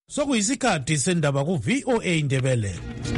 Sokuyisikhathi sendaba ku VOA Indebele.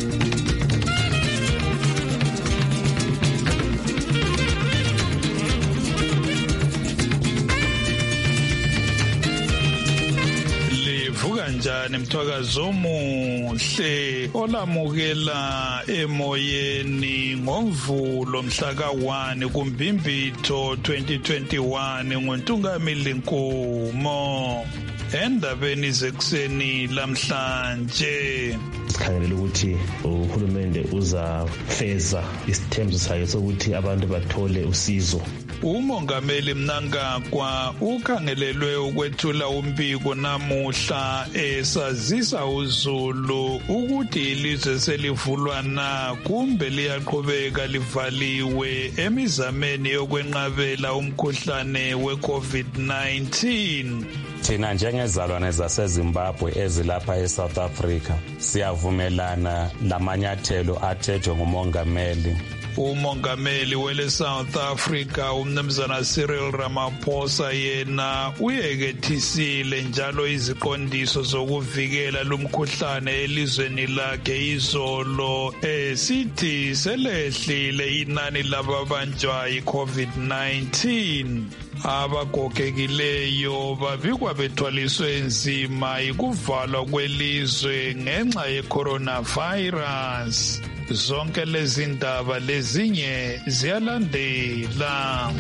Njani mthwakazo omuhle olamukela emoyeni ngoMvulo mhla ka-1 kuMbimbithi 2021 ngoNtungamili Nkomo. Endabeni zekuseni lamhlanje sikhangelela ukuthi uhulumende uzafeza isithembiso sakhe sokuthi abantu bathole usizo. Umongameli Mnangagwa ukhangelelwe ukwethula umbiko namuhla esazisa uZulu ukuthi ilizwe selivulwa na kumbe liyaqhubeka livaliwe emizameni yokwenqabela umkhuhlane we-COVID-19. Thina njengezalwane zaseZimbabwe ezilapha eSouth Africa siyavumelana lamanyathelo athethwe ngumongameli. Umongameli wele South Africa umnumzana Cyril Ramaphosa yena uyekethisile njalo iziqondiso zokuvikela lumkhuhlane elizweni lakhe izolo esithi selehlile inani lababanjwa i-COVID-19. Abagogekileyo babikwa bethwaliswe nzima ikuvalwa kwelizwe ngenxa ye-coronavirus. Zonke lezi ndaba lezinye ziyalandela.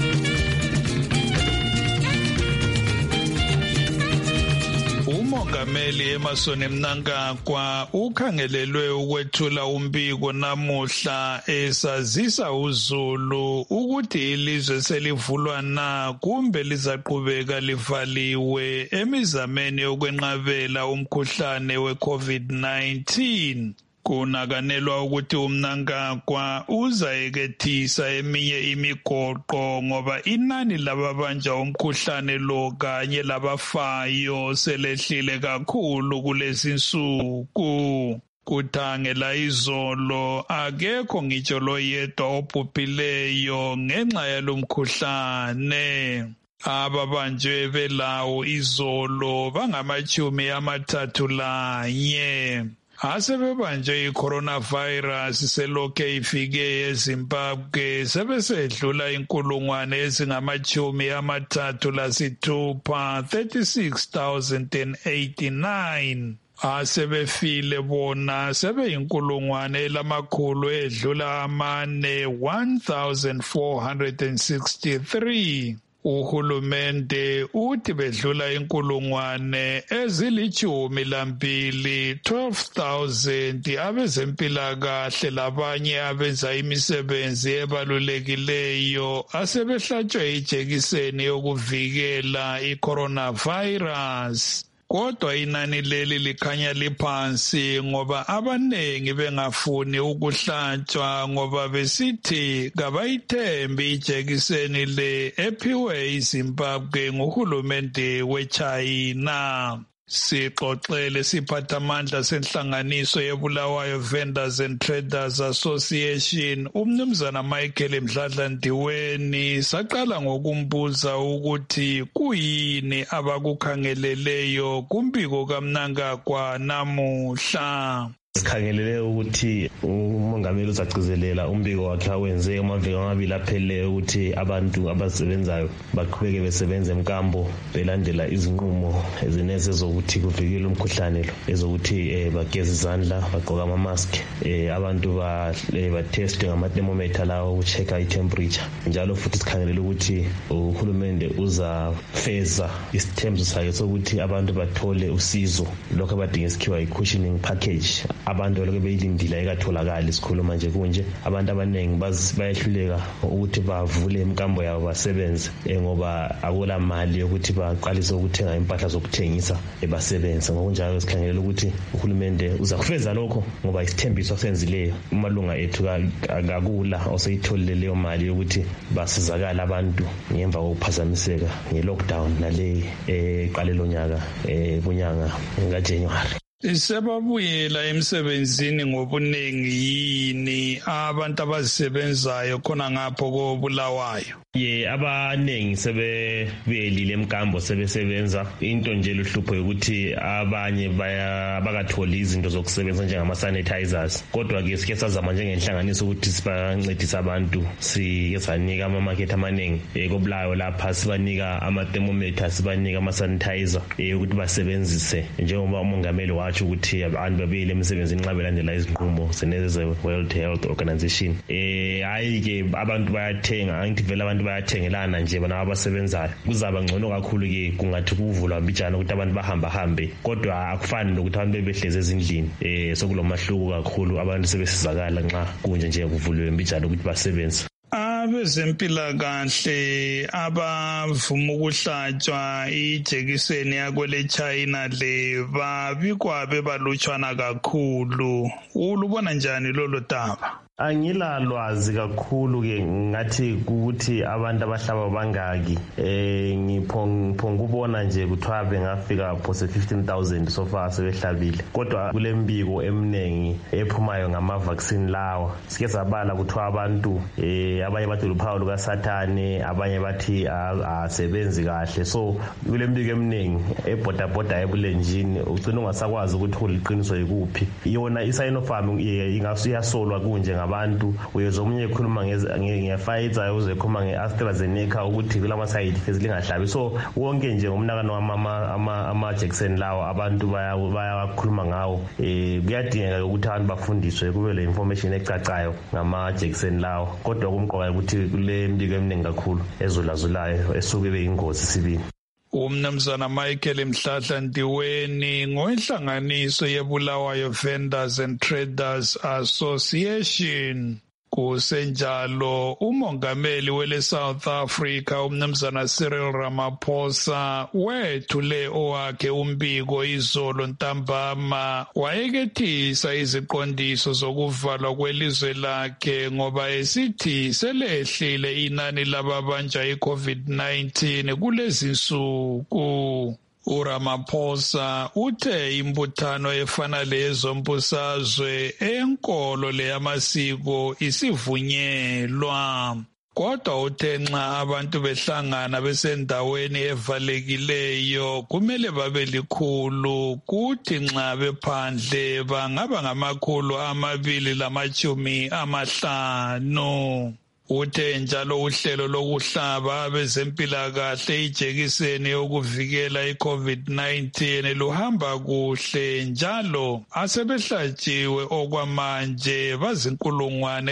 Umongameli Emmerson Mnangagwa ukhangelelwe ukwethula umbiko namuhla esazisa uZulu ukuthi ilizwe selivulwa na kumbe lizaqhubeka livaliwe emizameni yokwenqabela umkhuhlane we-COVID-19. Kunakanelwa ukuthi uMnangagwa uzayekethisa eminye imigoqo ngoba inani lababanjwa umkhuhlane lo kanye labafayo selehlile kakhulu kulezi nsuku. Kuthangela izolo akekho ngitsho loyedwa obhubhileyo ngenxa yalomkhuhlane. Ababanjwe belawo izolo bangama-31. Asebebanjwe i-coronavirus selokhe ifike eZimbabwe sebesedlula 36,089. Asebefile bona sebe-1,463. Uhulumende uthi bedlula 12,000 abezempilakahle labanye abenza imisebenzi ebalulekileyo asebehlatshwe ijekiseni yokuvikela i-coronavirus. Kodwa inani leli likhanya liphansi ngoba abanengi bengafuni ukuhlatshwa ngoba besithi kabayithembi ijekiseni le ephiwe iZimbabwe nguhulumende weChina. Sixoxele siphathamandla senhlanganiso yeBulawayo Vendors and Traders Association umnumzana Michael Mdladla Ndiweni saqala ngokumbuza ukuthi kuyini abakukhangeleleyo kumbiko kaMnangagwa namuhla. Sikhangelele ukuthi umongameli uzagcizelela umbiko wakhe awenze amaviki amabili apheleyo ukuthi abantu abasebenzayo baqhubeke besebenze emkambo belandela izinqumo ezineze zokuthi kuvikele umkhuhlane lo ezokuthi bageze izandla bagqoka ama-mask abantu bateste ngama-thermometer lawo ukuchecka i-temperature njalo futhi sikhangelele ukuthi uhulumende uzafeza isithembiso sakhe sokuthi abantu bathole usizo lokho abadinga isikhiwa i-cushioning package. Abantu lokho beyilindile ayikatholakali isikhuluma nje kunje abantu abaningi bayehluleka ukuthi bavule imkambo yabo basebenze ngoba akula mali yokuthi baqalise ukuthenga impahla zokuthengisa basebenze. Ngokunjalo sikhangelela ukuthi uhulumende uzakufeza lokho ngoba isithembiso senzileyo umalunga ethu akakula oseyitholile leyo mali yokuthi basizakala abantu ngemva kokuphazamiseka nge-lockdown nale eqalelo nyaka bunyanga kaJanuary. Sebabuyela emsebenzini ngobuningi yini abantu abazisebenzayo khona ngapho koBulawayo? Abanengi sebebuyelile emkambo sebesebenza. Into nje luhlupho ukuthi abanye bakatholi izinto zokusebenza njengama-sanitizers. Kodwa-ke sike sazama njengenhlanganiso ukuthi sibancedise abantu, sike sanika ama-market amaningi koBulawayo lapha, sibanika ama-thermometer, sibanika ama-sanitizer ukuthi basebenzise, njengoba umongameli watsho ukuthi abantu babuyele emsebenzini nxa belandela izinqumo ze-World Health Organization. Hayi-ke abantu bayathenga, angithi vele abantu bayathengelana nje bona abasebenzayo. Kuzaba ngcono kakhulu-ke kungathi kuvulwa mbijana ukuthi abantu bahambe, kodwa akufani nokuthi abantu bebehlezi ezindlini. Sokulomahluko kakhulu, abantu sebesizakala nxa kunje nje kuvuliwe mbijana ukuthi basebenze. Abezempilakahle abavuma ukuhlatshwa ijekiseni yakwele China le babikwa bebalutshwana kakhulu. Ulubona njani lolo daba? Angilalwazi kakhulu-ke ngathi ukuthi abantu abahlaba bangaki. Ngiphongubona nje kuthiwa bengafika phose 15,000 so far sebehlabile, kodwa kule mbiko eminengi ephumayo ngama-vaccine lawa. Sike sabala kuthiwa abantu abanye bathi luphawu lukasathane, abanye bathi asebenzi kahle. So kule mbiko eminingi ebhodabhoda ebulenjini ugcina ungasakwazi ukuthi kuliqiniso yikuphi. Yona i-Sinopharm iyasolwa kunje abantu. Uyezwa omunye ekhuluma nge-Pfizer, uze ekhuluma nge-AstraZeneca ukuthi kulama-side effects lingahlabi. So wonke nje umnakano ama-jekiseni lawo abantu bayakhuluma ngawo. Kuyadingeka ukuthi abantu bafundiswe, kube le information ecacayo ngama-jekiseni lawo. Kodwa kumqoka ukuthi kule mbiko eminingi kakhulu ezulazulayo esuke beyingozi sibili. Umnumzana Michael Mhlahla Ndiweni ngoinhlanganiso yeBulawayo Vendors and Traders Association. Kusenjalo umongameli wele South Africa umnumzana Cyril Ramaphosa wethule owakhe umbiko izolo ntambama, wayekethisa iziqondiso zokuvalwa kwelizwe lakhe ngoba esithi selehlile inani lababanjwa iCovid-19 kulezi nsuku. uRamaphosa uthe imbuthano efana lezombusazwe enkolo leyamasiko isivunyelwa. Kodwa uthe nxa abantu behlangana besendaweni evalekileyo kumele babe likhulu, kuthi nxa bephandle bangaba ngama250. Uthe njalo uhlelo lokuhlaba abezempilakahle ijekiseni yokuvikela iCovid-19 luhamba kuhle, njalo asebehlatshiwe okwamanje bazinkulungwane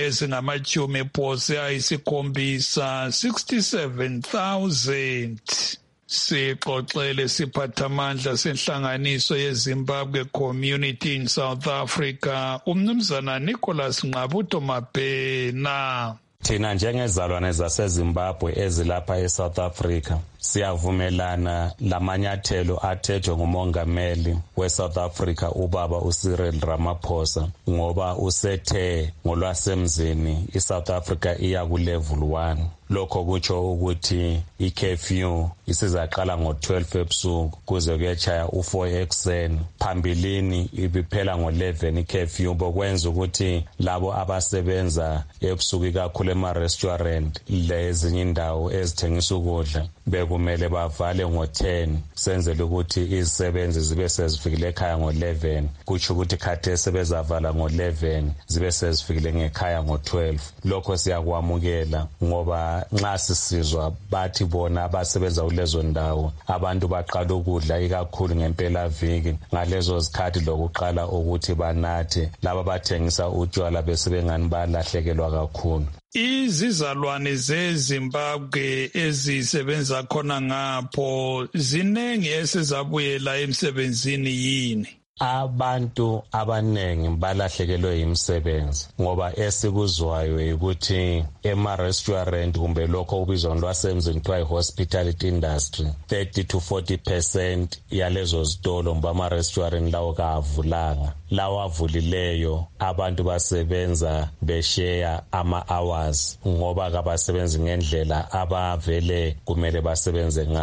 ezingama-67,000. Sixoxele siphathamandla senhlanganiso yeZimbabwe Community in South Africa umnumzana Nicholas Nqabuto Mabhena. Thina njengezalwane zaseZimbabwe ezilapha eSouth Africa siyavumelana lamanyathelo athethwe ngumongameli weSouth Africa ubaba uCyril Ramaphosa, ngoba usethe ngolwasemzini iSouth Africa iya kulevel 1. Lokho kutsho ukuthi i-curfew isizaqala ngo-12 ebusuku kuze kuyetshaya u-4 ekuseni. Phambilini ibiphela ngo-11 i-curfew, bokwenza ukuthi labo abasebenza ebusuku ikakhulu ema-restaurant lezinye indawo ezithengisa ukudla bekumele bavale ngo-10, senzele ukuthi izisebenzi zibe sezifikile ekhaya ngo-11. Kutsho ukuthi khathesi sebezavala ngo-11 zibe sezifikile ngekhaya ngo-12. Lokho siyakwamukela ngoba nxa sisizwa bathi bona abasebenza kulezo ndawo abantu baqala ukudla ikakhulu ngempelaviki, ngalezo zikhathi lokuqala ukuthi banathe, laba bathengisa utshwala besebengani balahlekelwa kakhulu. Izizalwane zeZimbabwe ezisebenza khona ngapho zinengi esezabuyela emsebenzini yini? Abantu abanengi balahlekelwe imisebenzi ngoba esikuzwayo ukuthi ema-restaurant kumbe lokho kubizwa ngolwasemzini kuthiwa i-hospitality industry 30 to 40% yalezo zitolo mba ama-restaurant lawo kavulanga. Lawo avulileyo abantu basebenza besheya ama-hours ngoba kabasebenzi ngendlela abavele kumele basebenze ngayo.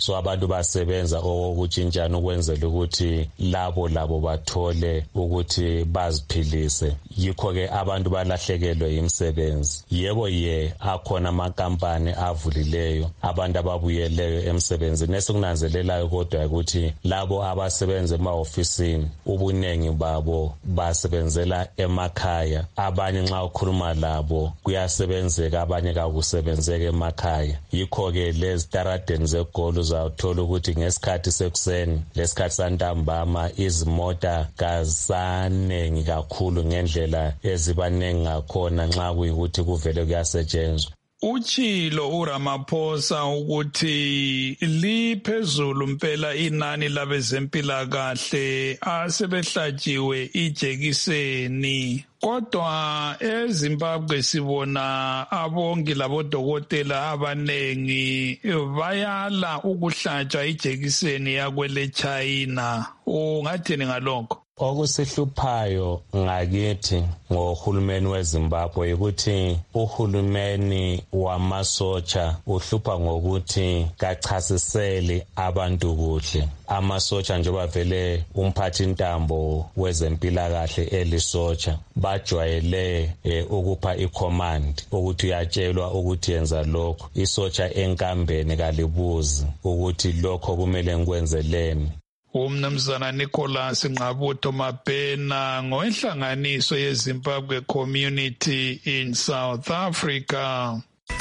so abantu basebenza okutshintshana ukwenzela ukuthi labo bathole ukuthi baziphilise. Yikho-ke abantu balahlekelwe imisebenzi. Yebo akhona amakampani avulileyo, abantu ababuyeleyo emsebenzini. Esikunanzelelayo kodwa ukuthi labo abasebenza ema-ofisini ubuningi babo basebenzela emakhaya. Abanye nxa ukhuluma labo kuyasebenzeka, abanye kakusebenzeka emakhaya. Yikho-ke lezi taradeni zegoli uzawuthola ukuthi ngesikhathi sekuseni lesikhathi santambama izimota kasanengi kakhulu ngendlela ezibaningi ngakhona nxa kuyikuthi kuvele kuyasetshenzwa. Uchilo uRamaphosa ukuthi liphezulu impela inani labezempilakahle asebehlatshiwe ijekiseni. Kodwa eZimbabwe sibona abongi labodokotela abanengi bayala ukuhlatshwa ijekiseni yakwele China. Ungathini ngalokho? Okusihluphayo ngakithi ngohulumeni weZimbabwe ukuthi uhulumeni wamasotsha uhlupha ngokuthi kachasiseli abantu kuhle. Amasotsha njengoba vele umphathi intambo wezempilakahle elisotsha bajwayele ukupha icommand ukuthi uyatshelwa ukuthi yenza lokho. Isotsha enkambeni kalibuzi ukuthi lokho kumele ngikwenzeleni. Umnumzana Nicholas Ngqabutho Mabhena ngoenhlanganiso yeZimbabwe Community in South Africa.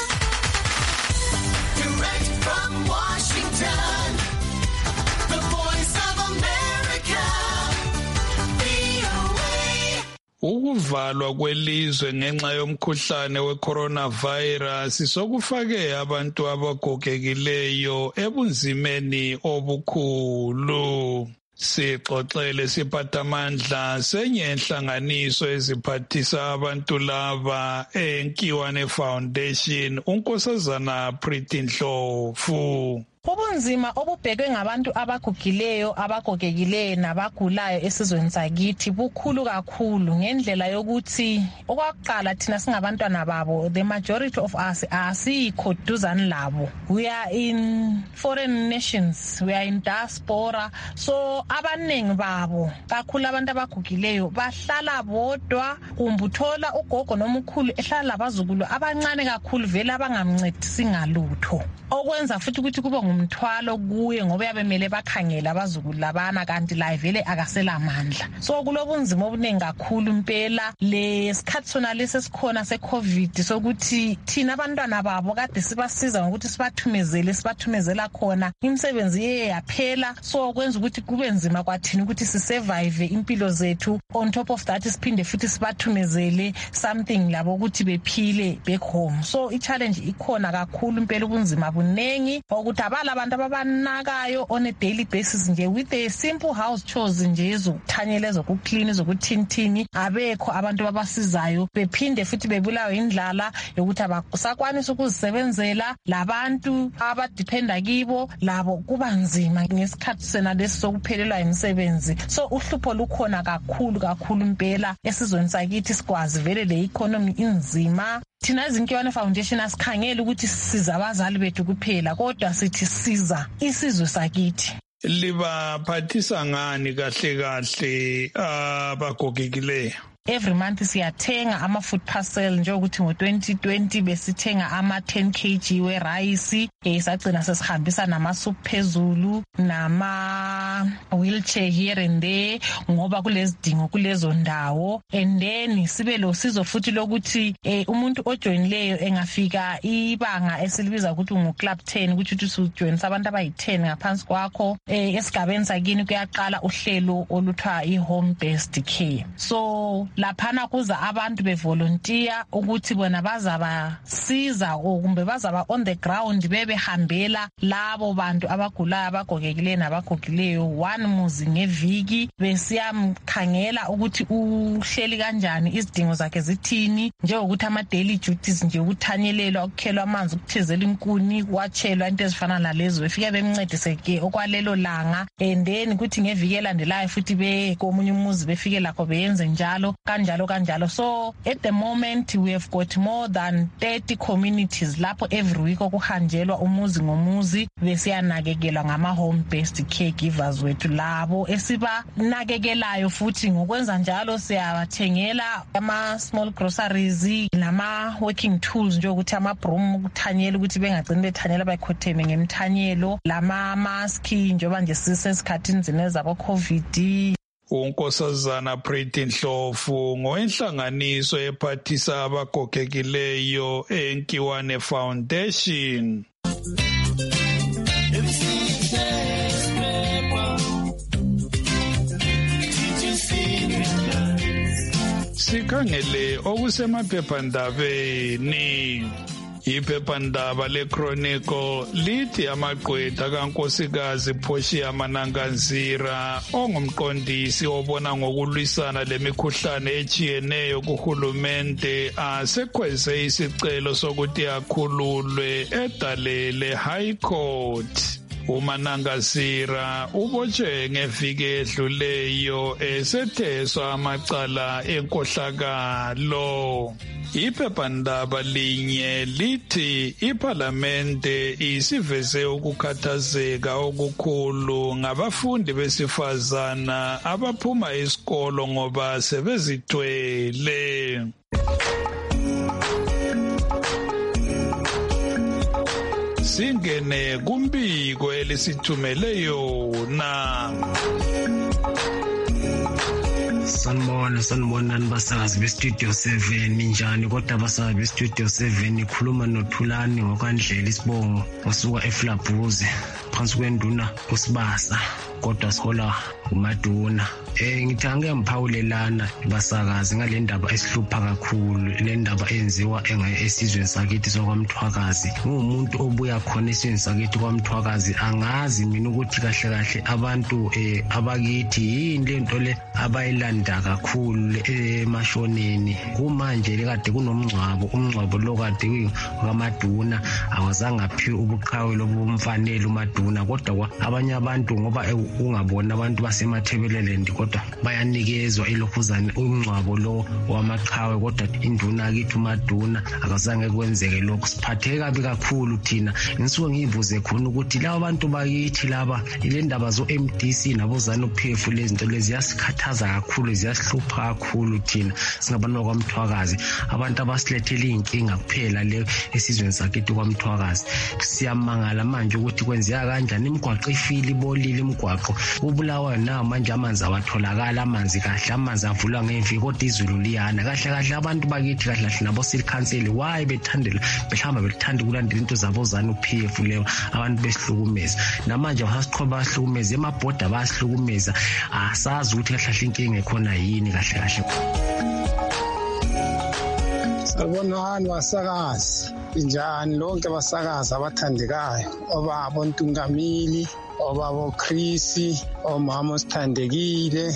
Direct from Washington, the Voice of America, VOA. Ukuvalwa kwelizwe ngenxa yomkhuhlane we-coronavirus sokufake abantu abagogekileyo ebunzimeni obukhulu. Sixoxele siphathamandla senye inhlanganiso eziphathisa abantu laba eNkiwane Foundation, uNkosazana Pretty Ndlovu. Ubunzima obubhekwe ngabantu abagogekileyo nabagulayo esizweni sakithi bukhulu kakhulu ngendlela yokuthi okwaqala thina singabantwana babo, the majority of us asikho duzane labo. We are in foreign nations, we are in diaspora, so abaningi babo kakhulu abantu abagogekileyo bahlala bodwa, kumbe uthola ugogo nomkhulu ehlala labazukulu abancane kakhulu vele abangamncedisi ngalutho, okwenza futhi ukuthi kube umthwalo kuye ngoba yabemele bakhangela abazukulu labana kanti la vele akasela amandla. So kulobunzima obuningi kakhulu impela lesikhathi sona lesesikhona seCovid sokuthi thina abantwana babo kade sibasiza ngokuthi sibathumezela khona imisebenzi yaphela, so kwenza ukuthi kube nzima kwathina ukuthi sisurvive impilo zethu. On top of that siphinde futhi sibathumezele something labo ukuthi bephile back home. So i-challenge ikhona kakhulu impela, ubunzima bunengi ukuthi abantu ababanakayo on a daily basis nje with a simple house chores nje ezokuthanyela ezokuclean ezokuthintini abekho abantu abasizayo, bephinde futhi bebulawe indlala yokuthi abasakwanisa ukuzisebenzela labantu abadependa kibo labo kuba nzima ngesikhathi sena lesi sokuphelelwa imisebenzi. So uhlupho lukhona kakhulu impela esizweni sakithi, sikwazi vele le economy inzima. Thina iNkiwane Foundation asikhangela ukuthi sisiza abazali bethu kuphela, kodwa sithi siza isizwe sakithi. Libaphathisa ngani kahle abagogekileyo? Every month siyathenga ama-food parcel njengokuthi ngo-2020 besithenga ama-10 kg we-rice, sagcina sesihambisa nama-soup phezulu nama-wheelchair here and there ngoba kulezidingo kulezo ndawo. And then sibe lo sizo futhi lokuthi umuntu ojoyinileyo engafika ibanga esilibiza ukuthi ngu-club 10 ukuthi usujoyinisa abantu abayi-10 ngaphansi kwakho, esigabeni sakini kuyaqala uhlelo oluthiwa i-home based care. So laphana kuza abantu bevolunteer ukuthi bona bazabasiza kumbe bazaba on the ground bebehambela labo bantu abagulayo abagogekileyo nabagogileyo one muzi ngeviki, besiyamkhangela ukuthi uhleli kanjani, izidingo zakhe zithini, njengokuthi ama-daily duties nje ukuthanyelelwa, ukukhelwa amanzi, ukuthezela inkuni, kwatshelwa into ezifana nalezo, befike bemncedise ke okwalelo langa. And then kuthi ngeviki elandelayo futhi komunye umuzi befike lakho beyenze njalo. kanjalo. So at the moment we have got more than 30 communities lapho every week okuhanjelwa umuzi ngomuzi besiyanakekelwa ngama-home based caregivers wethu labo esibanakekelayo. Futhi ngokwenza njalo siyabathengela ama-small groceries nama-working tools njengokuthi ama-broom ukuthanyela ukuthi bengagcini bethanyela bayikhotheme ngemthanyelo, lama-maski njengoba nje sisesikhathini zine zabo-COVID. uNkosazana Pretty Ndlovu ngowenhlanganiso ephathisa abagogekileyo eNkiwane Foundation. Sikhangele okusemaphephandabeni. Iphephandaba leChronicle lithi amagqwetha kaNkosikazi Portia Mananganzira ongumqondisi obona ngokulwisana lemikhuhlane ejiyeneyo kuhulumente asekhweze isicelo sokuthi akhululwe edalele High Court. uManangasira ubotshwe ngeviki edluleyo esetheswa amacala enkohlakalo. Iphephandaba linye lithi iParlamente isiveze ukukhathazeka okukhulu ngabafundi besifazana abaphuma esikolo ngoba sebezithwele. Singene kumbiko elisithumele yona. Sanibona basakazi bestudio 7 njani kodwa basakazi bestudio 7 ikhuluma noThulani ngokwandlela isibongo osuka eFlabhuze phansi kwenduna kusibasa kodwa sihola uMaduna. Ngithanga ngiyaphawulelana basakazi ngale ndaba esihlupha kakhulu, le ndaba enziwa esizweni sakithi sokwamthwakazi. Ngumuntu obuya khona esizweni sakithi kwaMthwakazi, angazi mina ukuthi kahle abantu abakithi yini lento le abayilanda kakhulu emashoneni. Kumanje lekade umngcwabo lo kade kwaMaduna awazange aphiwe ubuqhawe lobumfanele uMaduna, kodwa abanye abantu ngoba ungabona abantu basemathebeleleni kodwa bayanikezwa ilokhuzane umngcwabo lo wamaqhawe, kodwa induna kithi uMaduna akazange kwenzeke lokho. Siphatheke kabi kakhulu thina. Ngisuke ngiyibuze khona ukuthi laba bantu bakithi laba ile ndaba zo-MDC nabo ZANU-PF lezinto lezi ziyasikhathaza kakhulu, ziyasihlupha kakhulu thina singabantu kwaMthwakazi, abantu abasilethela iy'nkinga kuphela le esizweni sakithi kwaMthwakazi. Siyamangala manje ukuthi kwenzeka kanjani, imigwaqo ifile ibolile, imigwaqo ubulawayo nawo manje amanzi awatholakala, amanzi kahle, amanzi avulwa ngeviki kodwa izulu liyana kahle. Abantu bakithi kahle nabo city council why bethandela behlamba belithanda ukulandela into zabo ZANU-PF leyo abantu besihlukumeza. Namanje basasiqhoba basihlukumeza, emabhoda basihlukumeza, asazi ukuthi kahle inkinga ekhona yini kahle. Sabonani basakazi, njani lonke basakazi abathandekayo, obaba Ntungamili, obaba Chris, omama Sithandekile,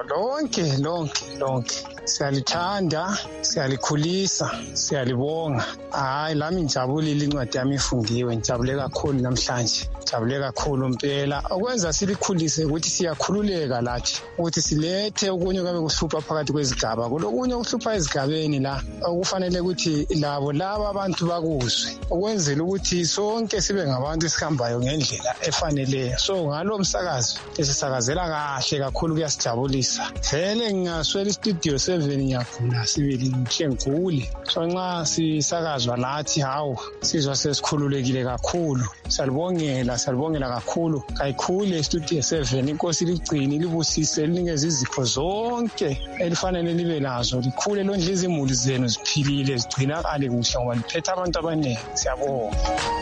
lonke siyalithanda, siyalikhulisa, siyalibonga. Hayi lami ngijabulile, incwadi yami ifundiwe, ngijabule kakhulu namhlanje, ngijabule kakhulu impela. Okwenza silikhulise ukuthi siyakhululeka lathi ukuthi silethe okunye kabe kuhlupha phakathi kwezigaba, kulokunye okuhlupha ezigabeni la okufanele ukuthi laba abantu bakuzwe, okwenzela ukuthi sonke sibe ngabantu esihambayo ngendlela efaneleyo. So ngalo msakazi esisakazela kahle kakhulu, kuyasijabulisa. Vele ngingaswela istudio 7 ngiyagula sibili ngigule. So nxa sisakazwa lathi hawu sizwa sesikhululekile kakhulu. Salibongela kakhulu. Kayikhule istudio 7, inkosi ligcine libusise linikeze izipho zonke elifanele libe nazo, likhule londle izimuli zenu ziphilile zigcinakale kuhle ngoba liphethe abantu abaningi. Siyabonga.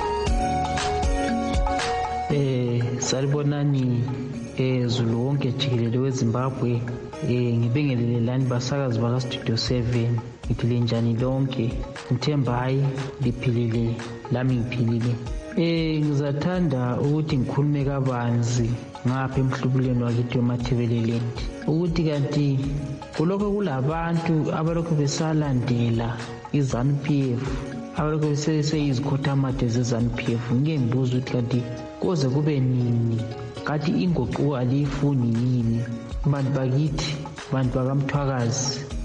Salibonani Zulu wonke jikelele weZimbabwe. Ngibingelelani basakazi bakastudio 7, ngithi linjani lonke, ngithemba hayi liphilile lami ngiphilile. Ngizathanda ukuthi ngikhulume kabanzi ngapha emhlubulweni wakithi weMathebeleleni ukuthi kanti kulokho kulabantu abalokhu besalandela iZANU-PF, abalokhu beseyizikhothamathi zeZANU-PF. Ngike ngibuza ukuthi kanti koze kube nini, kanti inguquko aliyifuni yini bantu bakithi, bantu bakaMthwakazi,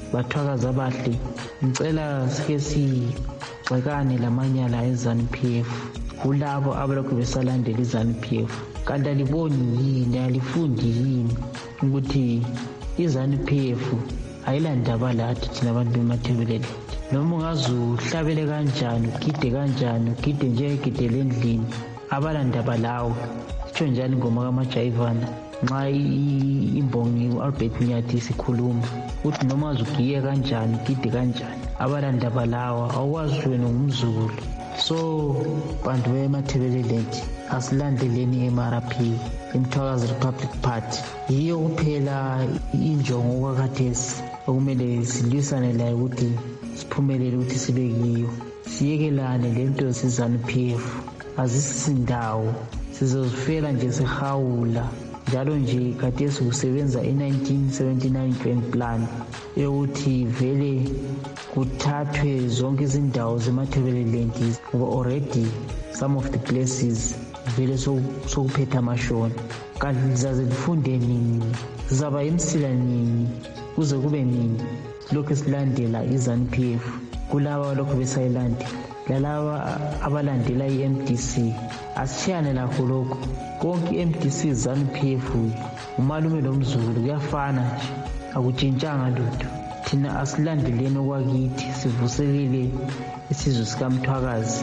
bathwakaza abahle, ngicela sike sigxekane lamanyala eZANU-PF kulabo abalokhu besalandela iZANU-PF. Kanti aliboni yini, alifundi yini ukuthi iZANU-PF ayilandaba lathi thina abantu bemathebelele? Noma ungazuhlabele kanjani, ugide kanjani, ugide njengegidele endlini, abalandaba lawo. Sitsho njani ingoma kaMajayivana nxa imbongi u-Albert Nyathi isikhuluma uthi noma ugiye kanjani, ugide kanjani, abalandaba lawo awukwazi wena ngumzukulu. So bantu bemathebelele asilandeleni MRP, iMthwakazi Republic Party. Yiyo kuphela injongo okwakhathesi okumele silwisane layo ukuthi siphumelele ukuthi sibe kiyo. Siyekelane lento zeZANU-PF, azisisindawo, sizozifela nje sihawula. Njalo nje khathesi kusebenza i-1979 Grand Plan yokuthi vele kuthathwe zonke izindawo zemathebelele ngoba already some of the places vele sokuphetha amashoni. Kanti lizaze lifunde nini? Sizaba imsila nini? Kuze kube nini lokhu silandela iZANU-PF kulaba lokhu besayilandela? Lalaba abalandela i-MDC asishiyane lakho lokho. Konke i-MDC ZANU-PF umalume nomzukulu kuyafana nje, akutshintshanga lutho. Thina asilandeleni okwakithi, sivuselele isizwe sikaMthwakazi.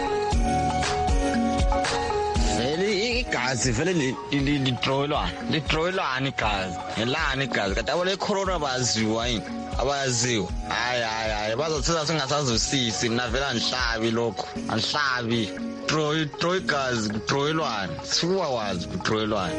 Igazi vele lidroyelwana igazi, ngelani igazi. Kanti abo le corona baziwa yini? Abaziwa. Hayi bazothetha singasazwisisi, mina vele angihlabi lokho, angihlabi. Draw igazi, kudroyelwana, sikwazi kudroyelwana.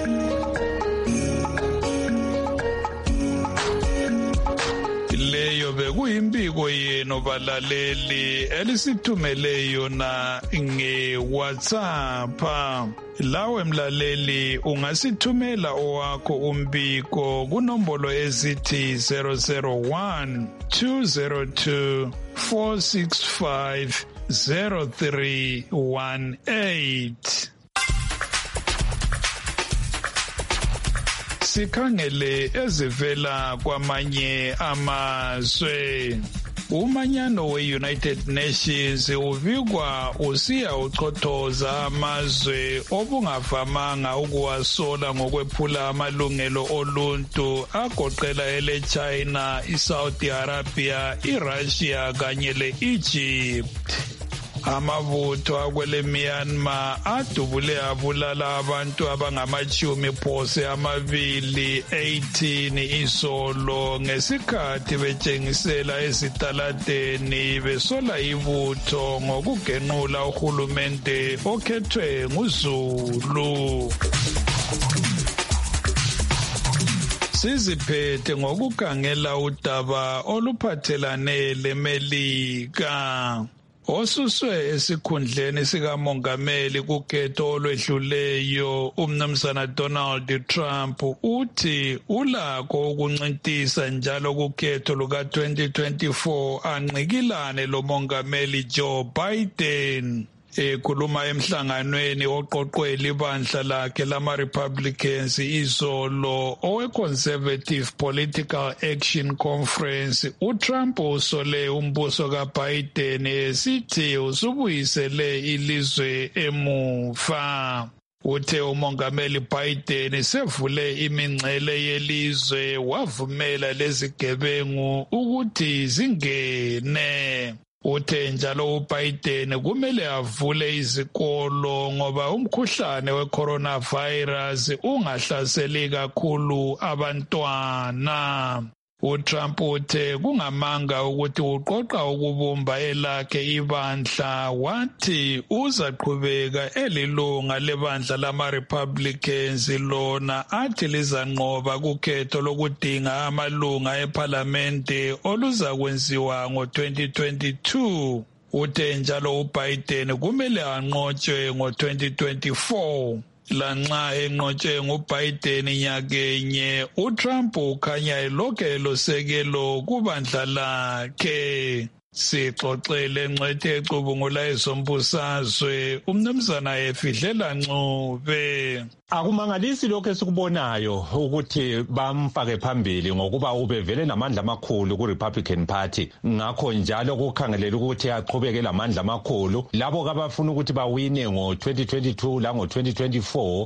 Leyo bekuyimpiko yenu balaleli elisithumeleyo na ngeWhatsApp. Lawe mlaleli ungasithumela owakho umbiko kunombolo ezithi 001 202 465 0318. Sikhangele ezivela kwamanye amazwe. Umanyano we-United Nations ubikwa usiya uchothoza amazwe obungavamanga ukuwasola ngokwephula amalungelo oluntu agoqela ele-China, i-Saudi Arabia, i-Russia kanye le-Egypt. Amabutho akwele Myanmar adubule abulala abantu abangama-18 izolo ngesikhathi betshengisela ezitaladeni besola ibutho ngokugenqula uhulumende okhethwe nguZulu. Siziphethe ngokukangela udaba oluphathelane leMelika. Osuswe esikhundleni sikamongameli kukhetho olwedluleyo umnumzana Donald Trump uthi ulakho ukuncintisa njalo kukhetho luka-2024 anqikilane lomongameli Joe Biden. Ekhuluma emhlanganweni oqoqwe libandla lakhe lama-Republicans izolo owe-Conservative Political Action Conference, uTrump usole umbuso kaBiden esithi usubuyisele ilizwe emuva. Uthe umongameli Biden sevule imingcele yelizwe wavumela lezigebengu ukuthi zingene. Uthe njalo uBiden kumele avule izikolo ngoba umkhuhlane we-coronavirus ungahlaseli kakhulu abantwana. uTrump uthe kungamanga ukuthi uqoqa ukubumba elakhe ibandla, wathi uzaqhubeka elilunga lebandla lama-Republicans lona athi lizanqoba kukhetho lokudinga amalunga ephalamende oluzakwenziwa ngo-2022. Uthe njalo uBiden kumele anqotshwe ngo-2024. Lanxa enqotshwe nguBiden nyakenye, uTrump ukhanya elokhu elosekelo kubandla lakhe. Sixoxele ngcwethe ecubungula ezombusazwe umnumzana Efidlela Ncube. Akumangalisi lokho esikubonayo ukuthi bamfake phambili ngokuba ubevele namandla amakhulu ku-Republican Party. Ngakho njalo kukhangelela ukuthi aqhubeke lamandla amakhulu. Labo abafuna ukuthi bawine ngo-2022 la ngo-2024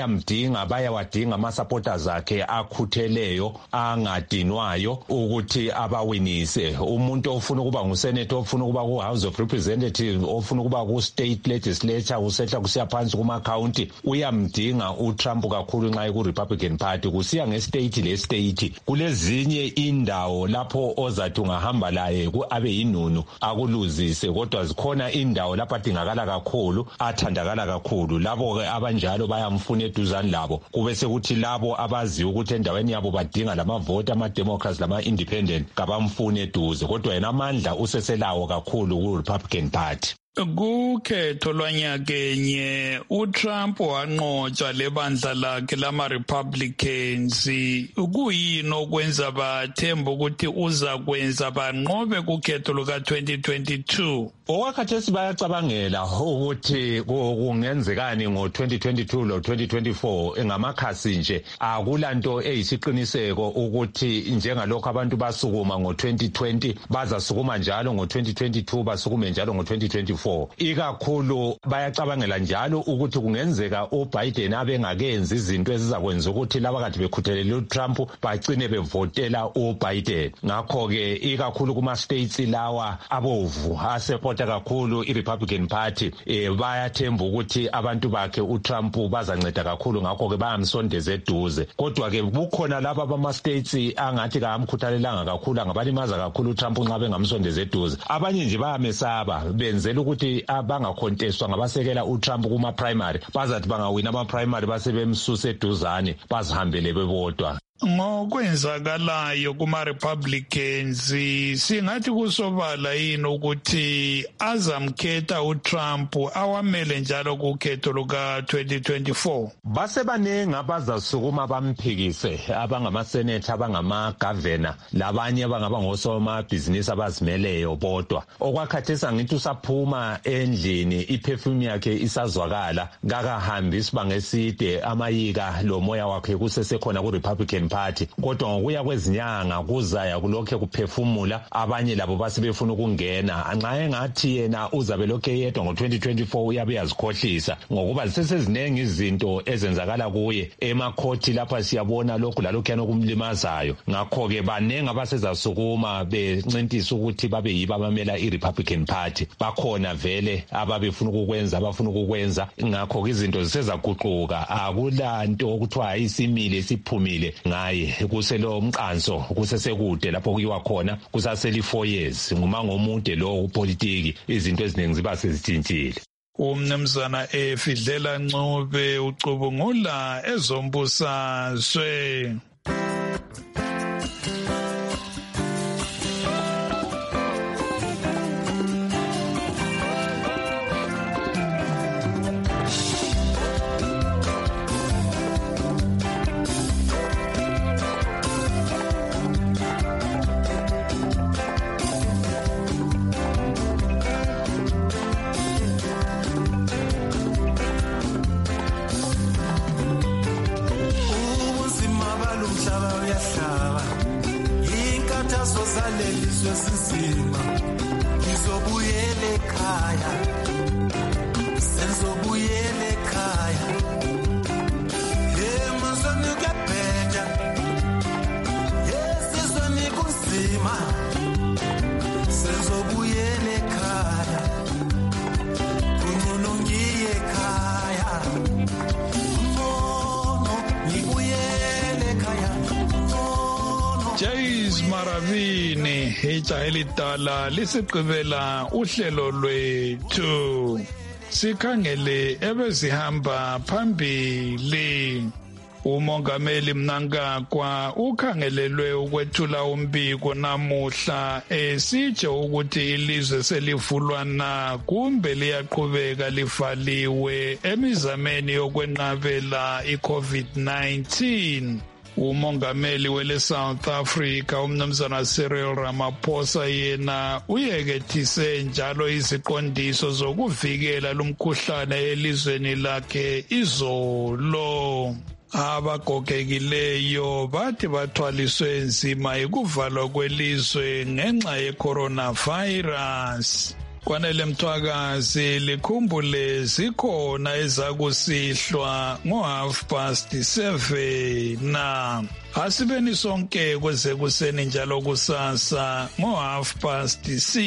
bayawadinga ama-supporters akhe akhutheleyo angadinwayo ukuthi abawinise. Umuntu ofuna ukuba ngusenator, ofuna ukuba ku-House of Representatives, ofuna ukuba ku-state legislature, usehla kusiya phansi kuma-county, uyamdinga uTrump kakhulu nxa ku-Republican Party. Kusiya nge-state le-state kulezinye indawo lapho ozathi ungahamba laye abe yinunu akuluzise, kodwa zikhona indawo lapho adingakala kakhulu, athandakala kakhulu. Labo-ke abanjalo bayamfuna eduzane labo. Kube sekuthi labo abaziyo ukuthi endaweni yabo badinga lamavoti ama-Democrats lama-Independent kabamfuni eduze, kodwa yena amandla useselawo kakhulu ku-Republican Party. Kukhetho lwanyakenye uTrump wanqotshwa lebandla lakhe lama-Republicans. Kuyini okwenza bathemba ukuthi uzakwenza banqobe kukhetho luka-2022? Okwakhathesi bayacabangela ukuthi kungenzekani ngo-2022 lo-2024 ngamakhasi nje. Akulanto eyisiqiniseko ukuthi njengalokho abantu basukuma ngo-2020 bazasukuma njalo ngo-2022, basukume njalo ngo-2024. Ikakhulu bayacabangela njalo ukuthi kungenzeka uBiden abengakenzi izinto ezizakwenza ukuthi laba kade bekhuthelele uTrump bagcine bevotela uBiden. Ngakho-ke ikakhulu kuma-states lawa abovu asepota kakhulu i-Republican Party bayathemba ukuthi abantu bakhe uTrump bazanceda kakhulu, ngakho-ke bayamsondeza eduze. Kodwa-ke kukhona laba bama-states angathi kamkhuthalelanga kakhulu, angabalimaza kakhulu uTrump nxa bengamsondeza eduze. Abanye nje bayamesaba, benzela ukuthi abangakhontestwa ngabasekela uTrump kuma-primary, bazathi bangawina ama-primary basebemsusa eduzane bazihambele bebodwa. Ngokwenzakalayo kuma-Republicans singathi kusobala yini ukuthi azamkhetha uTrump awamele njalo kukhetho luka-2024? Basebaningi abazasukuma bamphikise, abangamasenetha, abangamagavana, labanye abangaba ngosomabhizinisi abazimeleyo bodwa. Okwakhathesi ngithi usaphuma endlini, iperfume yakhe isazwakala, kakahambi isibanga eside, amayika lomoya wakhe kusesekhona ku-Republican Party. Kodwa ngokuya kwezinyanga kuzaya kulokhe kuphefumula, abanye labo basebefuna ukungena. Nxa engathi yena uzabe lokhe yedwa ngo-2024 uyabe yazikhohlisa ngokuba ziseseziningi izinto ezenzakala kuye emakhoti lapha siyabona lokhu lalokhu yanokumlimazayo. Ngakho-ke banengi abasezasukuma bencintisa ukuthi babe yibo abamela i-Republican Party. Bakhona vele ababefuna ukukwenza, abafuna ukukwenza. Ngakho-ke izinto zisezaguquka, akulanto okuthiwa isimile siphumile ngaye kuselo mqanso kusesekude lapho kuyiwa khona kusaseli 4 years. Ngumango omude lo upolitiki, izinto eziningi ziba sezithintile. Umnumzana Fidlela Ncube ucubungula ezombusazwe. Ijaha elidala lisigqibela uhlelo lwethu. Sikhangele ebezihamba phambili. Umongameli Mnangagwa ukhangelelwe ukwethula umbiko namuhla esitshe ukuthi ilizwe selivulwa na kumbe liyaqhubeka livaliwe emizameni yokwenqabela i-COVID-19. umongameli wele South Africa umnumzana Cyril Ramaphosa yena uyekethise njalo iziqondiso zokuvikela lumkhuhlane elizweni lakhe izolo. Abagogekileyo bathi bathwaliswe nzima ikuvalwa kwelizwe ngenxa ye-coronavirus. Kwanele Mthwakazi likhumbule zikhona ezakusihlwa ngo7:30 asibeni sonke kweze kuseni njalo kusasa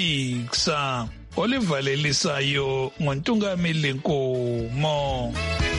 ngo6:30 olivalelisayo ngoNtungamili Nkomo.